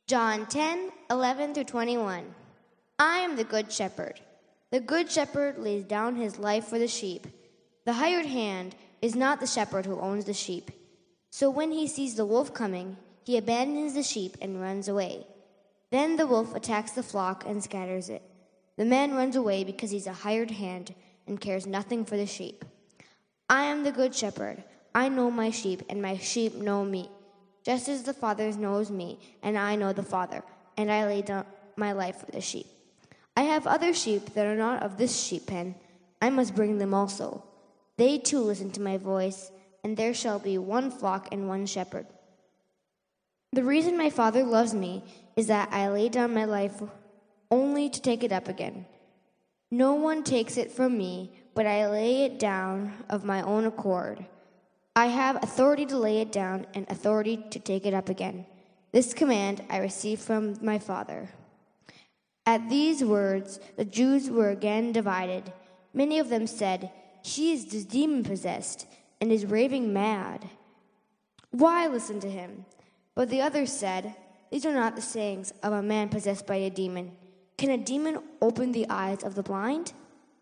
John 10:11-21. I am the good shepherd. The good shepherd lays down his life for the sheep. The hired hand is not the shepherd who owns the sheep. So when he sees the wolf coming, he abandons the sheep and runs away. Then the wolf attacks the flock and scatters it. The man runs away because he's a hired hand and cares nothing for the sheep. I am the good shepherd. I know my sheep, and my sheep know me. Just as the Father knows me, and I know the Father, and I lay down my life for the sheep. I have other sheep that are not of this sheep pen. I must bring them also. They too listen to my voice, and there shall be one flock and one shepherd. The reason my Father loves me is that I lay down my life only to take it up again. No one takes it from me, but I lay it down of my own accord. I have authority to lay it down and authority to take it up again. This command I received from my Father. At these words, the Jews were again divided. Many of them said, "He is demon-possessed and is raving mad. Why listen to him?" But the others said, "These are not the sayings of a man possessed by a demon. Can a demon open the eyes of the blind?"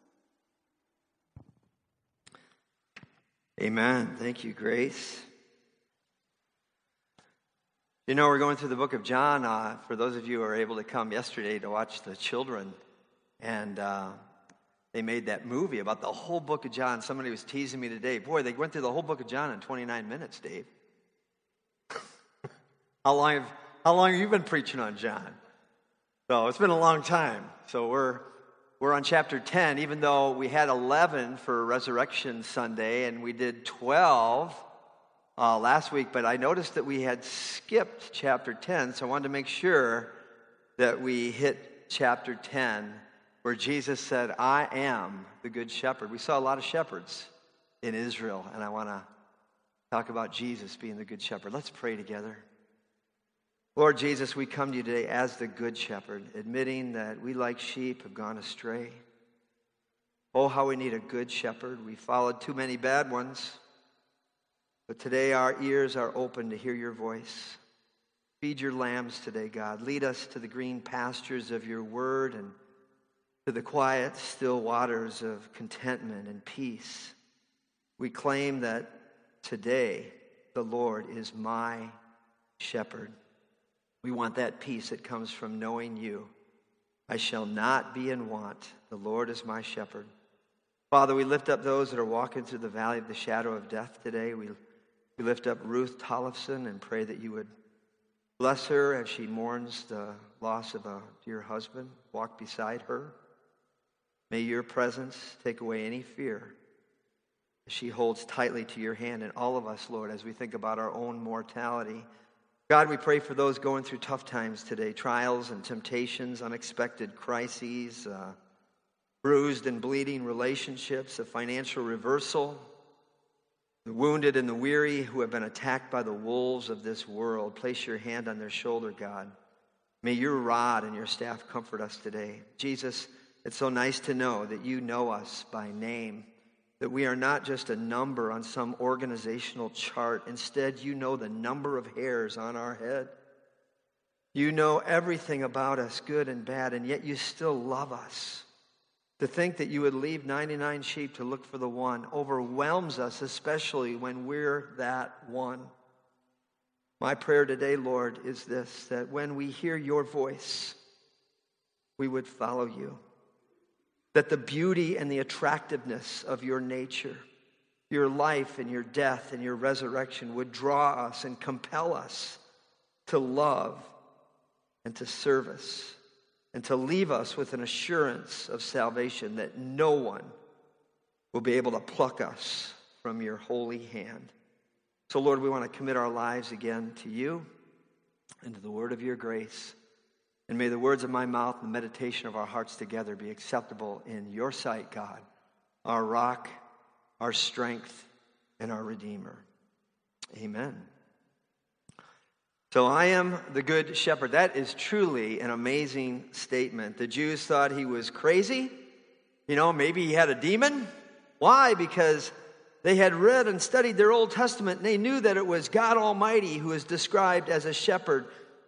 Amen. Thank you, Grace. You know, we're going through the book of John. For those of you who were able to come yesterday to watch the children, and they made that movie about the whole book of John. Somebody was teasing me today. Boy, they went through the whole book of John in 29 minutes, Dave. How long have you been preaching on John? So it's been a long time. So we're on chapter 10, even though we had 11 for Resurrection Sunday, and we did 12 last week, but I noticed that we had skipped chapter 10, so I wanted to make sure that we hit chapter 10, where Jesus said, "I am the good shepherd." We saw a lot of shepherds in Israel, and I want to talk about Jesus being the good shepherd. Let's pray together. Lord Jesus, we come to you today as the good shepherd, admitting that we, like sheep, have gone astray. Oh, how we need a good shepherd. We followed too many bad ones. But today our ears are open to hear your voice. Feed your lambs today, God. Lead us to the green pastures of your word and to the quiet, still waters of contentment and peace. We claim that today the Lord is my shepherd. We want that peace that comes from knowing you. I shall not be in want. The Lord is my shepherd. Father, we lift up those that are walking through the valley of the shadow of death today. We lift up Ruth Tollefson and pray that you would bless her as she mourns the loss of a dear husband. Walk beside her. May your presence take away any fear as she holds tightly to your hand, and all of us, Lord, as we think about our own mortality. God, we pray for those going through tough times today, trials and temptations, unexpected crises, bruised and bleeding relationships, a financial reversal, the wounded and the weary who have been attacked by the wolves of this world. Place your hand on their shoulder, God. May your rod and your staff comfort us today. Jesus, it's so nice to know that you know us by name, that we are not just a number on some organizational chart. Instead, you know the number of hairs on our head. You know everything about us, good and bad, and yet you still love us. To think that you would leave 99 sheep to look for the one overwhelms us, especially when we're that one. My prayer today, Lord, is this, that when we hear your voice, we would follow you. That the beauty and the attractiveness of your nature, your life and your death and your resurrection would draw us and compel us to love and to service and to leave us with an assurance of salvation that no one will be able to pluck us from your holy hand. So, Lord, we want to commit our lives again to you and to the word of your grace. And may the words of my mouth and the meditation of our hearts together be acceptable in your sight, God, our rock, our strength, and our Redeemer. Amen. So I am the good shepherd. That is truly an amazing statement. The Jews thought he was crazy. You know, maybe he had a demon. Why? Because they had read and studied their Old Testament, and they knew that it was God Almighty who is described as a shepherd.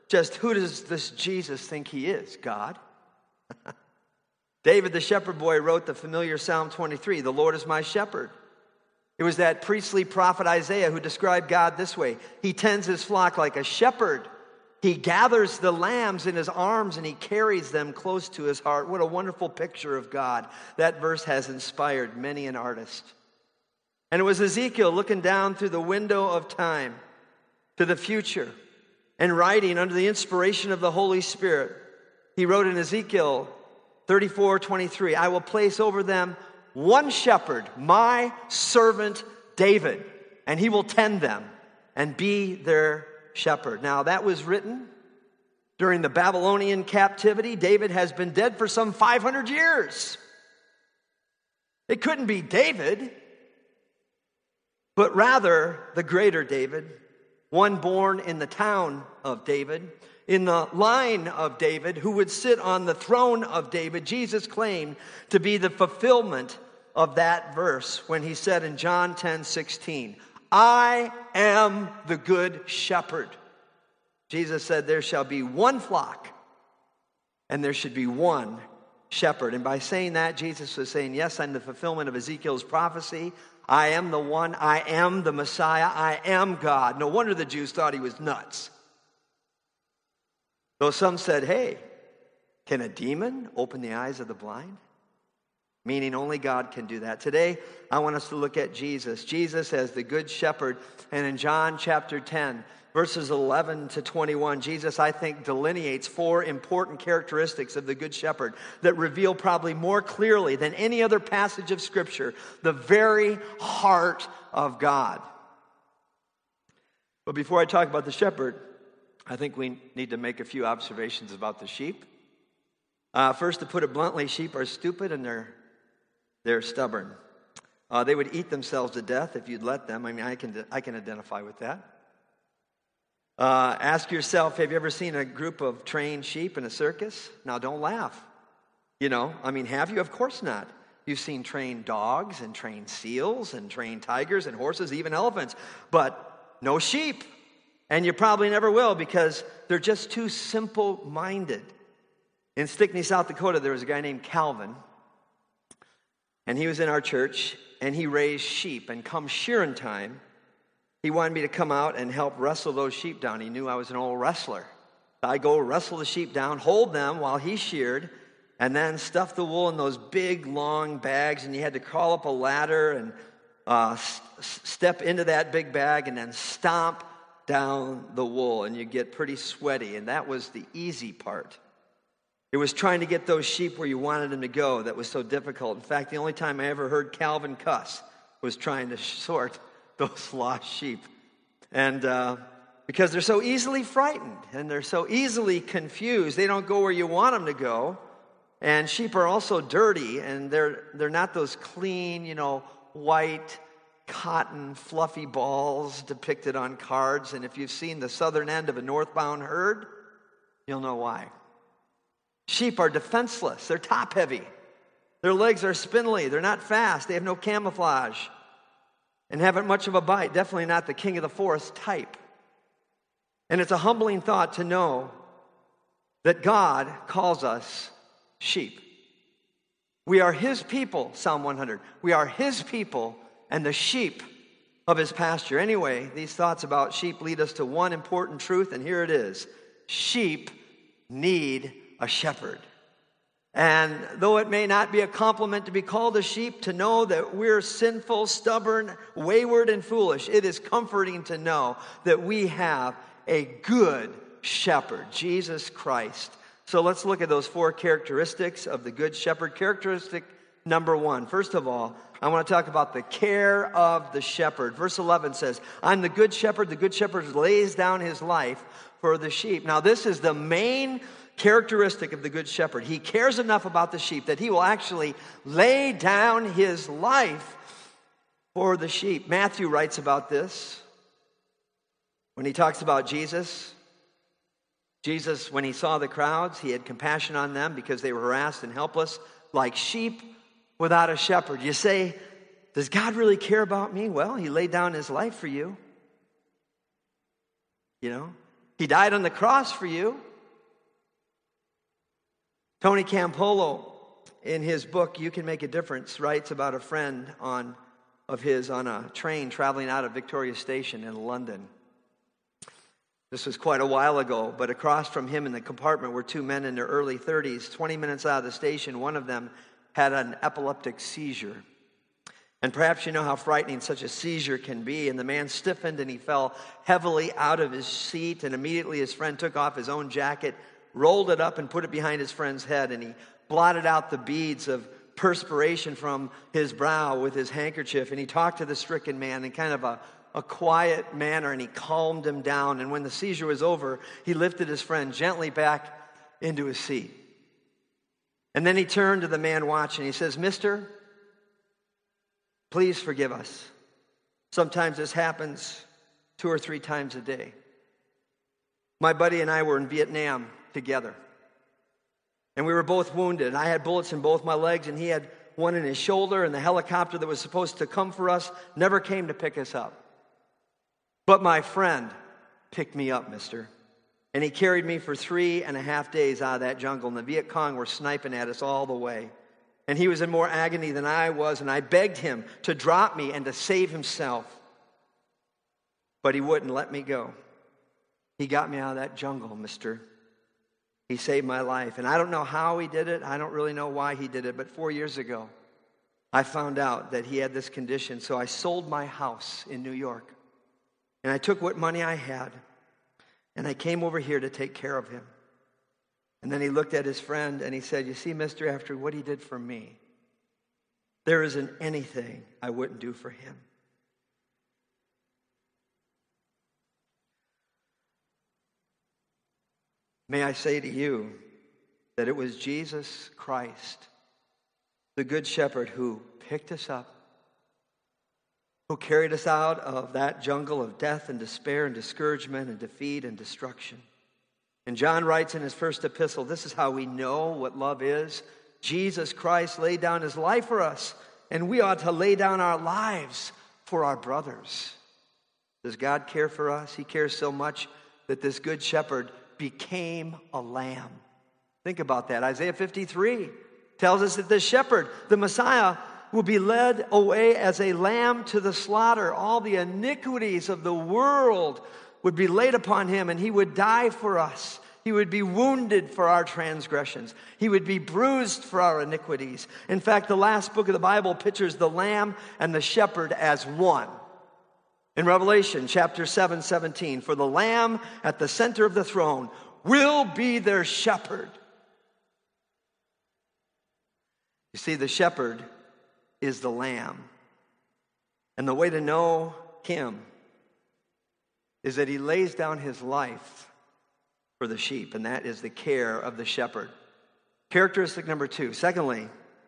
just who does this Jesus think he is? God? David the shepherd boy wrote the familiar Psalm 23, "The Lord is my shepherd." It was that priestly prophet Isaiah who described God this way: He tends his flock like a shepherd. He gathers the lambs in his arms and he carries them close to his heart. What a wonderful picture of God. That verse has inspired many an artist. And it was Ezekiel looking down through the window of time to the future and writing under the inspiration of the Holy Spirit. He wrote in Ezekiel 34:23, "I will place over them one shepherd, my servant David, and he will tend them and be their shepherd." Now, that was written during the Babylonian captivity. David has been dead for some 500 years. It couldn't be David, but rather the greater David, one born in the town of David, in the line of David, who would sit on the throne of David. Jesus claimed to be the fulfillment of that verse when he said in John 10:16, "I am the good shepherd." Jesus said there shall be one flock and there should be one shepherd. And by saying that, Jesus was saying, yes, I'm the fulfillment of Ezekiel's prophecy. I am the one. I am the Messiah. I am God. No wonder the Jews thought he was nuts. Though some said, hey, can a demon open the eyes of the blind? Meaning only God can do that. Today, I want us to look at Jesus. Jesus as the good shepherd. And in John chapter 10, verses 11 to 21, Jesus, I think, delineates four important characteristics of the good shepherd that reveal probably more clearly than any other passage of Scripture the very heart of God. But before I talk about the shepherd, I think we need to make a few observations about the sheep. First, to put it bluntly, sheep are stupid and they're stubborn. They would eat themselves to death if you'd let them. I mean, I can identify with that. Ask yourself, have you ever seen a group of trained sheep in a circus? Now, don't laugh. Have you? Of course not. You've seen trained dogs and trained seals and trained tigers and horses, even elephants, but no sheep. And you probably never will because they're just too simple-minded. In Stickney, South Dakota, there was a guy named Calvin, and he was in our church, and he raised sheep. And come shearing time, he wanted me to come out and help wrestle those sheep down. He knew I was an old wrestler. I go wrestle the sheep down, hold them while he sheared, and then stuff the wool in those big, long bags, and you had to crawl up a ladder and step into that big bag and then stomp down the wool, and you get pretty sweaty, and that was the easy part. It was trying to get those sheep where you wanted them to go that was so difficult. In fact, the only time I ever heard Calvin cuss was trying to sort those lost sheep. And because they're so easily frightened and they're so easily confused, they don't go where you want them to go. And sheep are also dirty, and they're not those clean, white, cotton, fluffy balls depicted on cards. And if you've seen the southern end of a northbound herd, you'll know why. Sheep are defenseless. They're top-heavy. Their legs are spindly. They're not fast. They have no camouflage and haven't much of a bite. Definitely not the king of the forest type. And it's a humbling thought to know that God calls us sheep. We are his people, Psalm 100. We are his people and the sheep of his pasture. Anyway, these thoughts about sheep lead us to one important truth, and here it is. Sheep need a shepherd. And though it may not be a compliment to be called a sheep, to know that we're sinful, stubborn, wayward, and foolish, it is comforting to know that we have a good shepherd, Jesus Christ. So let's look at those four characteristics of the good shepherd. Characteristic number one. First of all, I want to talk about the care of the shepherd. Verse 11 says, I'm the good shepherd. The good shepherd lays down his life for the sheep. Now, this is the main characteristic of the good shepherd. He cares enough about the sheep that he will actually lay down his life for the sheep. Matthew writes about this when he talks about Jesus. Jesus, when he saw the crowds, he had compassion on them because they were harassed and helpless like sheep without a shepherd. You say, does God really care about me? Well, he laid down his life for you. He died on the cross for you. Tony Campolo, in his book, You Can Make a Difference, writes about a friend of his on a train traveling out of Victoria Station in London. This was quite a while ago, but across from him in the compartment were two men in their early 30s. 20 minutes out of the station, one of them had an epileptic seizure. And perhaps you know how frightening such a seizure can be. And the man stiffened and he fell heavily out of his seat. And immediately his friend took off his own jacket, rolled it up and put it behind his friend's head. And he blotted out the beads of perspiration from his brow with his handkerchief. And he talked to the stricken man in kind of a quiet manner, and he calmed him down. And when the seizure was over, he lifted his friend gently back into his seat. And then he turned to the man watching. He says, "Mister, please forgive us. Sometimes this happens 2 or 3 times a day. My buddy and I were in Vietnam together. And we were both wounded. I had bullets in both my legs, and he had one in his shoulder, and the helicopter that was supposed to come for us never came to pick us up. But my friend picked me up, mister. And he carried me for 3.5 days out of that jungle, and the Viet Cong were sniping at us all the way. And he was in more agony than I was, and I begged him to drop me and to save himself. But he wouldn't let me go. He got me out of that jungle, mister. He saved my life. And I don't know how he did it. I don't really know why he did it. But 4 years ago, I found out that he had this condition. So I sold my house in New York. And I took what money I had. And I came over here to take care of him. And then he looked at his friend and he said, "You see, mister, after what he did for me, there isn't anything I wouldn't do for him." May I say to you that it was Jesus Christ, the Good Shepherd, who picked us up, who carried us out of that jungle of death and despair and discouragement and defeat and destruction. And John writes in his first epistle, this is how we know what love is. Jesus Christ laid down his life for us, and we ought to lay down our lives for our brothers. Does God care for us? He cares so much that this Good Shepherd became a lamb. Think about that. Isaiah 53 tells us that the shepherd, the Messiah, will be led away as a lamb to the slaughter. All the iniquities of the world would be laid upon him, and he would die for us. He would be wounded for our transgressions. He would be bruised for our iniquities. In fact, the last book of the Bible pictures the lamb and the shepherd as one. In Revelation chapter 7:17, for the Lamb at the center of the throne will be their shepherd. You see, the shepherd is the Lamb. And the way to know him is that he lays down his life for the sheep, and that is the care of the shepherd. Characteristic number 2. Secondly,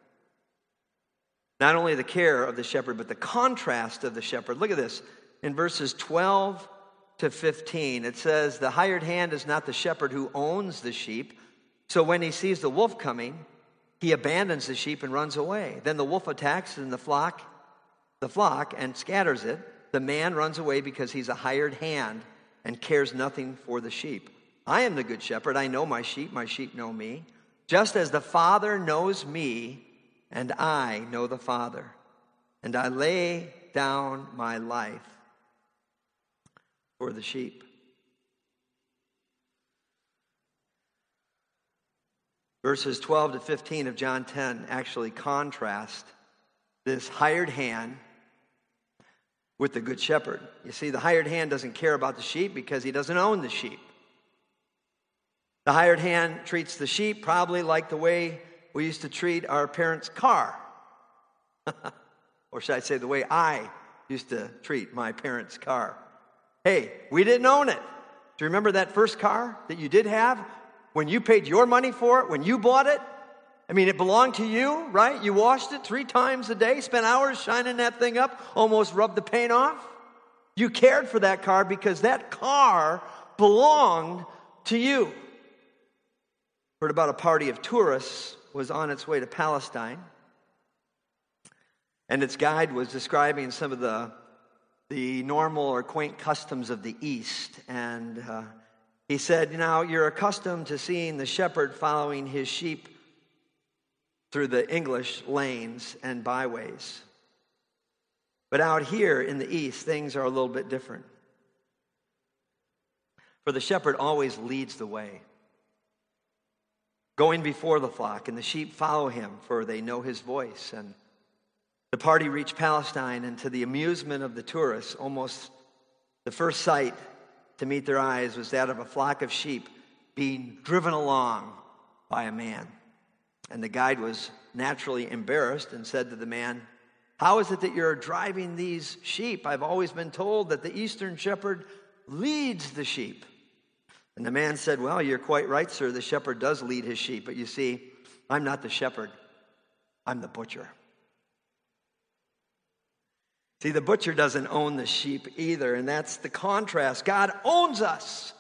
not only the care of the shepherd, but the contrast of the shepherd. Look at this. In verses 12 to 15, it says, the hired hand is not the shepherd who owns the sheep. So when he sees the wolf coming, he abandons the sheep and runs away. Then the wolf attacks the flock and scatters it. The man runs away because he's a hired hand and cares nothing for the sheep. I am the good shepherd. I know my sheep know me. Just as the Father knows me, and I know the Father. And I lay down my life for the sheep. Verses 12 to 15 of John 10 actually contrast this hired hand with the good shepherd. You see, the hired hand doesn't care about the sheep because he doesn't own the sheep. The hired hand treats the sheep probably like the way we used to treat our parents' car. Or should I say the way I used to treat my parents' car. Hey, we didn't own it. Do you remember that first car that you did have? When you paid your money for it, when you bought it? I mean, it belonged to you, right? You washed it 3 times a day, spent hours shining that thing up, almost rubbed the paint off. You cared for that car because that car belonged to you. Heard about a party of tourists was on its way to Palestine. And its guide was describing some of the normal or quaint customs of the East. And He said, now you're accustomed to seeing the shepherd following his sheep through the English lanes and byways. But out here in the east, things are a little bit different. For the shepherd always leads the way, going before the flock, and the sheep follow him, for they know his voice. And the party reached Palestine, and to the amusement of the tourists, almost the first sight to meet their eyes was that of a flock of sheep being driven along by a man. And the guide was naturally embarrassed and said to the man, "How is it that you're driving these sheep? I've always been told that the eastern shepherd leads the sheep." And the man said, "Well, you're quite right, sir. The shepherd does lead his sheep. But you see, I'm not the shepherd. I'm the butcher." See, the butcher doesn't own the sheep either, and that's the contrast. God owns us.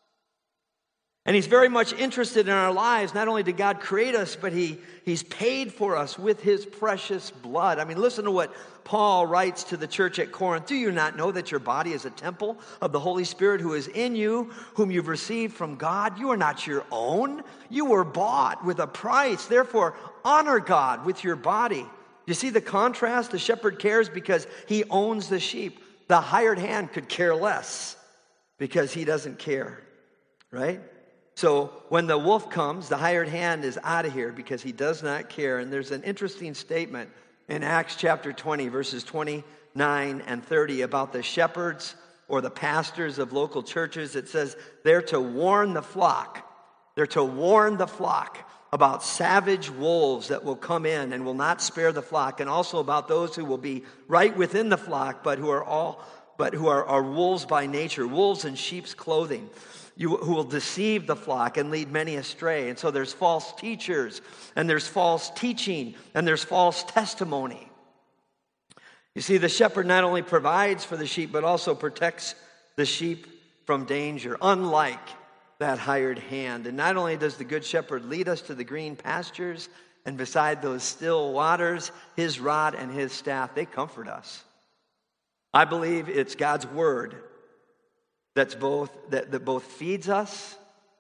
And he's very much interested in our lives. Not only did God create us, but he's paid for us with his precious blood. I mean, listen to what Paul writes to the church at Corinth. "Do you not know that your body is a temple of the Holy Spirit who is in you, whom you've received from God? You are not your own. You were bought with a price. Therefore, honor God with your body." You see the contrast? The shepherd cares because he owns the sheep. The hired hand could care less because he doesn't care, right? So when the wolf comes, the hired hand is out of here because he does not care. And there's an interesting statement in Acts chapter 20, verses 29 and 30 about the shepherds or the pastors of local churches. It says they're to warn the flock. They're to warn the flock about savage wolves that will come in and will not spare the flock, and also about those who will be right within the flock, but who are wolves by nature, wolves in sheep's clothing, who will deceive the flock and lead many astray. And so there's false teachers, and there's false teaching, and there's false testimony. You see, the shepherd not only provides for the sheep, but also protects the sheep from danger, unlike that hired hand. And not only does the good shepherd lead us to the green pastures, and beside those still waters, his rod and his staff, they comfort us. I believe it's God's word that both feeds us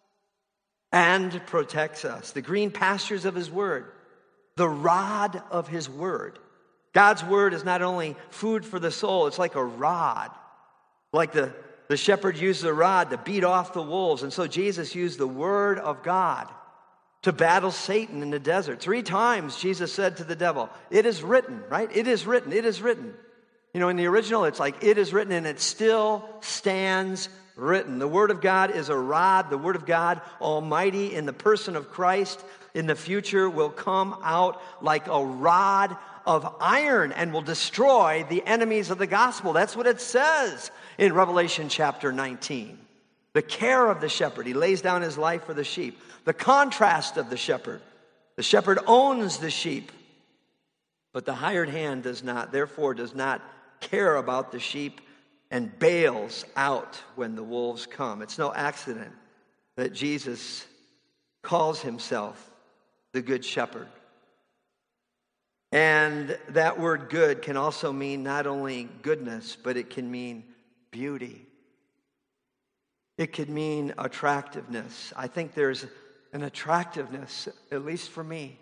and protects us. The green pastures of his word, the rod of his word. God's word is not only food for the soul, it's like a rod. Like the shepherd used the rod to beat off the wolves. And so Jesus used the word of God to battle Satan in the desert. 3 times Jesus said to the devil, "It is written," right? "It is written, it is written." You know, in the original, it's like, "It is written," and it still stands written. The word of God is a rod. The word of God, Almighty, in the person of Christ, in the future will come out like a rod of iron and will destroy the enemies of the gospel. That's what it says in Revelation chapter 19. The care of the shepherd. He lays down his life for the sheep. The contrast of the shepherd. The shepherd owns the sheep, but the hired hand does not, therefore does not care about the sheep and bails out when the wolves come. It's no accident that Jesus calls himself the Good Shepherd. And that word good can also mean not only goodness, but it can mean beauty. It could mean attractiveness. I think there's an attractiveness, at least for me.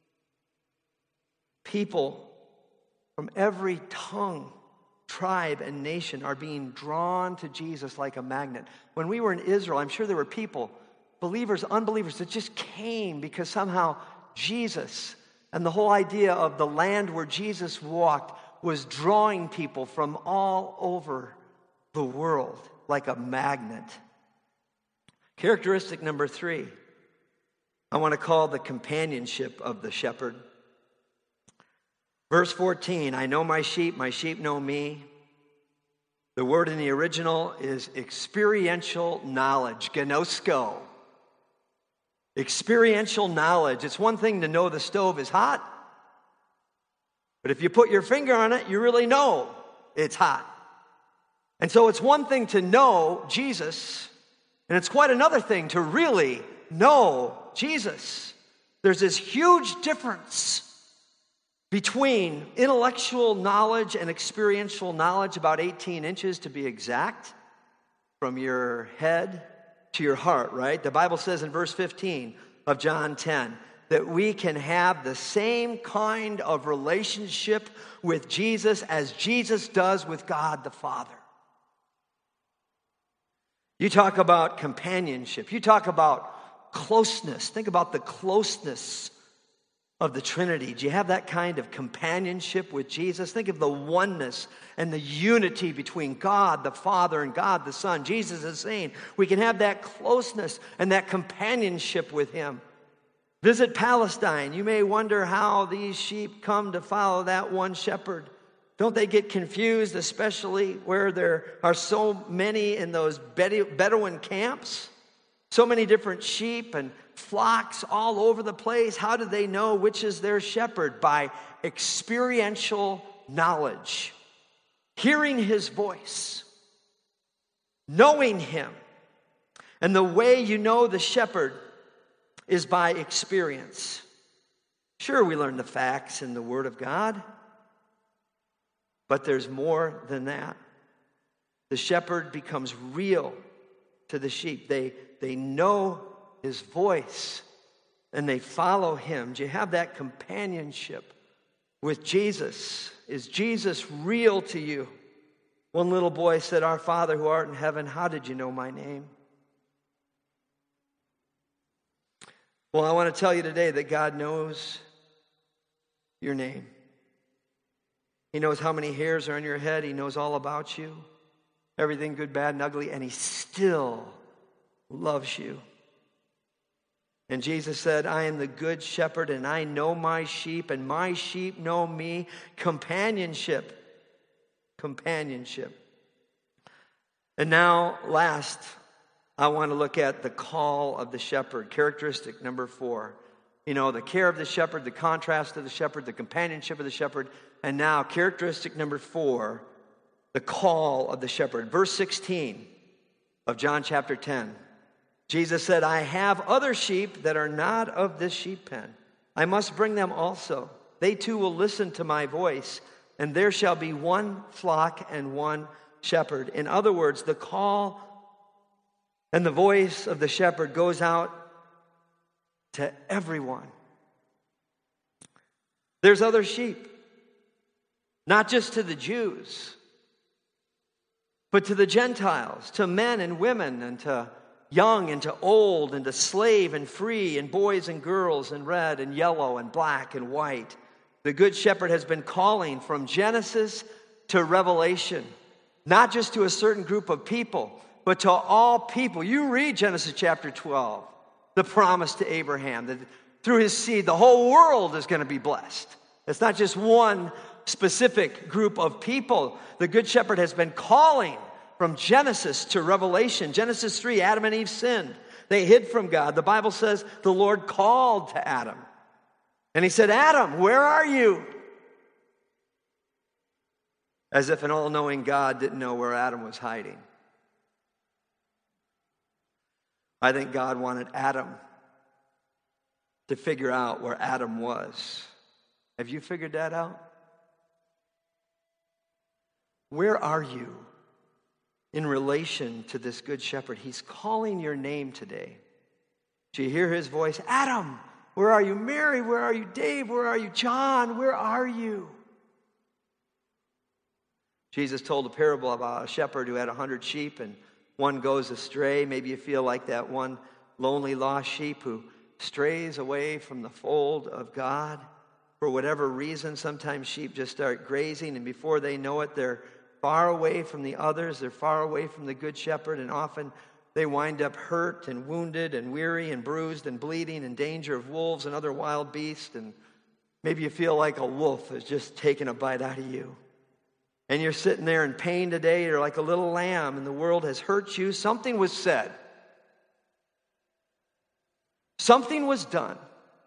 People from every tongue, tribe, and nation are being drawn to Jesus like a magnet. When we were in Israel, I'm sure there were people, believers, unbelievers, that just came because somehow Jesus and the whole idea of the land where Jesus walked was drawing people from all over the world like a magnet. Characteristic number 3, I want to call the companionship of the shepherd. Verse 14, "I know my sheep know me." The word in the original is experiential knowledge, gnosko. Experiential knowledge. It's one thing to know the stove is hot, but if you put your finger on it, you really know it's hot. And so it's one thing to know Jesus, and it's quite another thing to really know Jesus. There's this huge difference between intellectual knowledge and experiential knowledge, about 18 inches to be exact, from your head to your heart, right? The Bible says in verse 15 of John 10 that we can have the same kind of relationship with Jesus as Jesus does with God the Father. You talk about companionship. You talk about closeness. Think about the closeness of the Trinity. Do you have that kind of companionship with Jesus? Think of the oneness and the unity between God the Father and God the Son. Jesus is saying we can have that closeness and that companionship with Him. Visit Palestine. You may wonder how these sheep come to follow that one shepherd. Don't they get confused, especially where there are so many in those Bedouin camps? So many different sheep and flocks all over the place. How do they know which is their shepherd? By experiential knowledge. Hearing His voice. Knowing Him. And the way you know the shepherd is by experience. Sure, we learn the facts in the Word of God. But there's more than that. The shepherd becomes real to the sheep. They know His voice and they follow Him. Do you have that companionship with Jesus? Is Jesus real to you? One little boy said, "Our Father who art in heaven, how did you know my name?" Well, I want to tell you today that God knows your name. He knows how many hairs are on your head. He knows all about you. Everything good, bad, and ugly. And He still loves you. And Jesus said, "I am the good shepherd, and I know my sheep, and my sheep know me." Companionship. Companionship. And now, last, I want to look at the call of the shepherd. Characteristic number 4. You know, the care of the shepherd, the contrast of the shepherd, the companionship of the shepherd. And now, characteristic number 4, the call of the shepherd. Verse 16 of John chapter 10. Jesus said, "I have other sheep that are not of this sheep pen. I must bring them also. They too will listen to my voice, and there shall be one flock and one shepherd." In other words, the call and the voice of the shepherd goes out to everyone. There's other sheep, not just to the Jews, but to the Gentiles, to men and women, and to young and to old, and to slave and free, and boys and girls, and red and yellow and black and white. The Good Shepherd has been calling from Genesis to Revelation, not just to a certain group of people, but to all people. You read Genesis chapter 12, the promise to Abraham that through his seed the whole world is going to be blessed. It's not just one specific group of people. The Good Shepherd has been calling from Genesis to Revelation. Genesis 3, Adam and Eve sinned. They hid from God. The Bible says the Lord called to Adam. And He said, "Adam, where are you?" As if an all-knowing God didn't know where Adam was hiding. I think God wanted Adam to figure out where Adam was. Have you figured that out? Where are you in relation to this Good Shepherd? He's calling your name today. Do you hear His voice? "Adam, where are you? Mary, where are you? Dave, where are you? John, where are you?" Jesus told a parable about a shepherd who had 100 sheep and one goes astray. Maybe you feel like that one lonely lost sheep who strays away from the fold of God. For whatever reason, sometimes sheep just start grazing, and before they know it, they're far away from the others. They're far away from the Good Shepherd, and often they wind up hurt and wounded and weary and bruised and bleeding, in danger of wolves and other wild beasts. And maybe you feel like a wolf has just taken a bite out of you. And you're sitting there in pain today. You're like a little lamb, and the world has hurt you. Something was said. Something was done.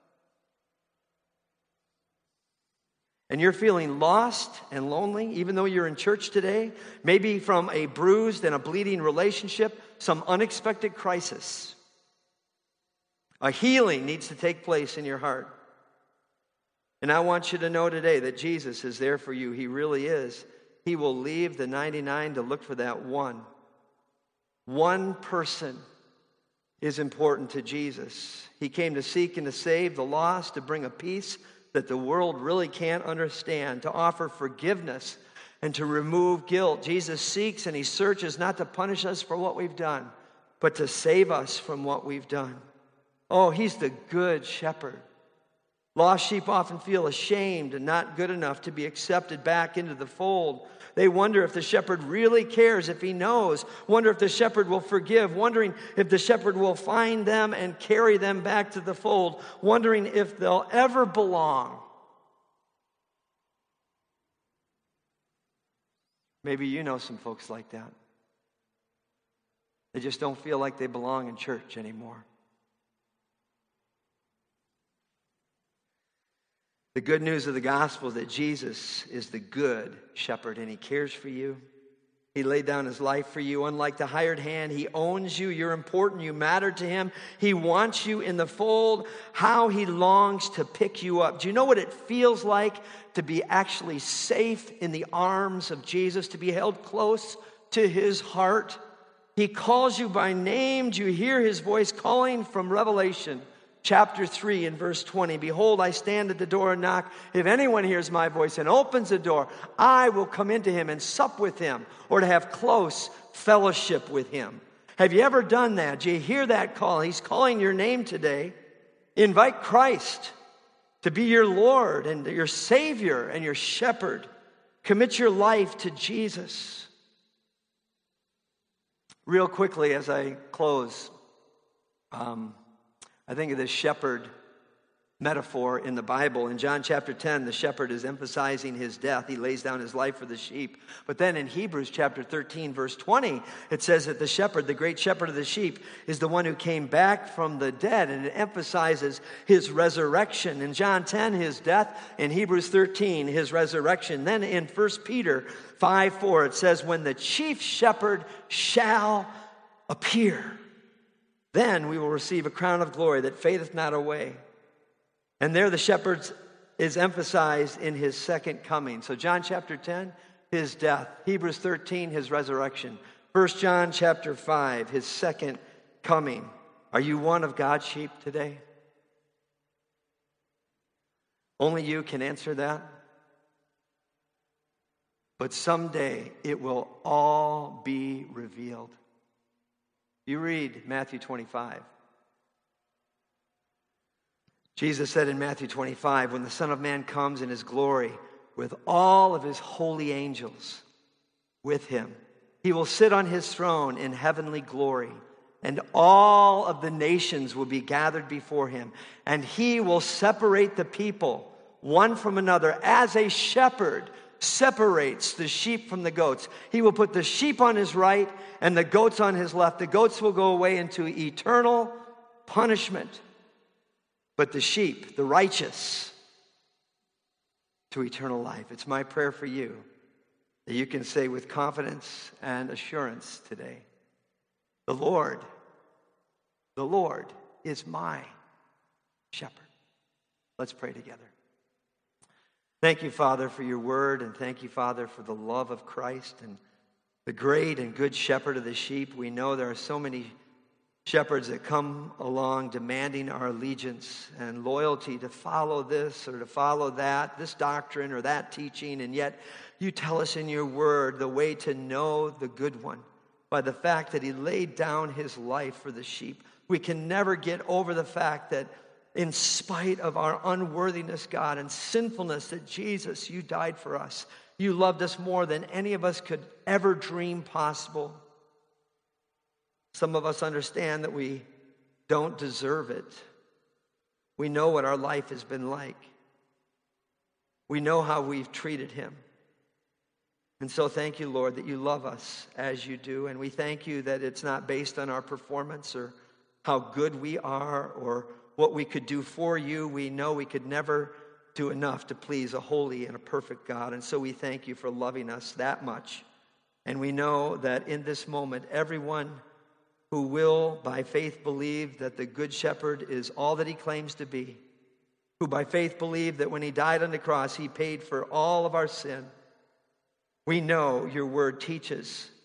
And you're feeling lost and lonely, even though you're in church today, maybe from a bruised and a bleeding relationship, some unexpected crisis. A healing needs to take place in your heart. And I want you to know today that Jesus is there for you. He really is. He will leave the 99 to look for that one. One person is important to Jesus. He came to seek and to save the lost, to bring a peace that the world really can't understand, to offer forgiveness and to remove guilt. Jesus seeks and he searches not to punish us for what we've done, but to save us from what we've done. Oh, he's the good shepherd. Lost sheep often feel ashamed and not good enough to be accepted back into the fold. They wonder if the shepherd really cares, if he knows. Wonder if the shepherd will forgive. Wondering if the shepherd will find them and carry them back to the fold. Wondering if they'll ever belong. Maybe you know some folks like that. They just don't feel like they belong in church anymore. The good news of the gospel is that Jesus is the good shepherd and he cares for you. He laid down his life for you. Unlike the hired hand, he owns you. You're important. You matter to him. He wants you in the fold. How he longs to pick you up. Do you know what it feels like to be actually safe in the arms of Jesus, to be held close to his heart? He calls you by name. Do you hear his voice calling from Revelation? Chapter 3 and verse 20, behold, I stand at the door and knock. If anyone hears my voice and opens the door, I will come into him and sup with him, or to have close fellowship with him. Have you ever done that? Do you hear that call? He's calling your name today. Invite Christ to be your Lord and your Savior and your shepherd. Commit your life to Jesus. Real quickly as I close, I think of this shepherd metaphor in the Bible. In John chapter 10, the shepherd is emphasizing his death. He lays down his life for the sheep. But then in Hebrews chapter 13, verse 20, it says that the shepherd, the great shepherd of the sheep, is the one who came back from the dead, and it emphasizes his resurrection. In John 10, his death. In Hebrews 13, his resurrection. Then in 1 Peter 5:4, it says, when the chief shepherd shall appear, then we will receive a crown of glory that fadeth not away. And there the shepherd is emphasized in his second coming. So John chapter 10, his death. Hebrews 13, his resurrection. 1 John chapter 5, his second coming. Are you one of God's sheep today? Only you can answer that. But someday it will all be revealed. You read Matthew 25. Jesus said in Matthew 25, when the Son of Man comes in his glory with all of his holy angels with him, he will sit on his throne in heavenly glory, and all of the nations will be gathered before him, and he will separate the people one from another as a shepherd separates the sheep from the goats. He will put the sheep on his right and the goats on his left. The goats will go away into eternal punishment, but the sheep, the righteous, to eternal life. It's my prayer for you that you can say with confidence and assurance today, the Lord is my shepherd. Let's pray together. Thank you, Father, for your word, and thank you, Father, for the love of Christ and the great and good shepherd of the sheep. We know there are so many shepherds that come along demanding our allegiance and loyalty to follow this or to follow that, this doctrine or that teaching, and yet you tell us in your word the way to know the good one by the fact that he laid down his life for the sheep. We can never get over the fact that in spite of our unworthiness, God, and sinfulness, that Jesus, you died for us. You loved us more than any of us could ever dream possible. Some of us understand that we don't deserve it. We know what our life has been like. We know how we've treated him. And so thank you, Lord, that you love us as you do. And we thank you that it's not based on our performance or how good we are or what we could do for you. We know we could never do enough to please a holy and a perfect God. And so we thank you for loving us that much. And we know that in this moment, everyone who will by faith believe that the Good Shepherd is all that he claims to be, who by faith believe that when he died on the cross, he paid for all of our sin. We know your word teaches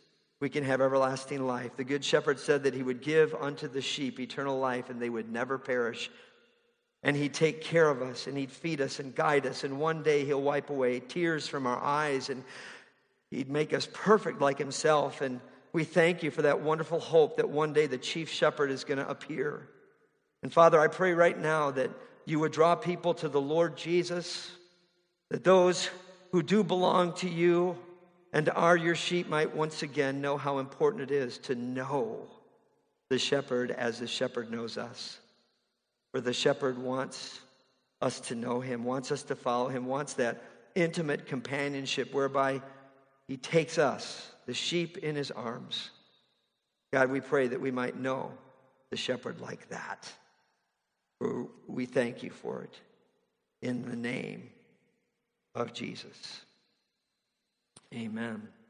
we can have everlasting life. The Good Shepherd said that he would give unto the sheep eternal life and they would never perish. And he'd take care of us and he'd feed us and guide us. And one day he'll wipe away tears from our eyes and he'd make us perfect like himself. And we thank you for that wonderful hope that one day the chief shepherd is going to appear. And Father, I pray right now that you would draw people to the Lord Jesus, that those who do belong to you and are your sheep might once again know how important it is to know the shepherd as the shepherd knows us. For the shepherd wants us to know him, wants us to follow him, wants that intimate companionship whereby he takes us, the sheep, in his arms. God, we pray that we might know the shepherd like that. We thank you for it in the name of Jesus. Amen.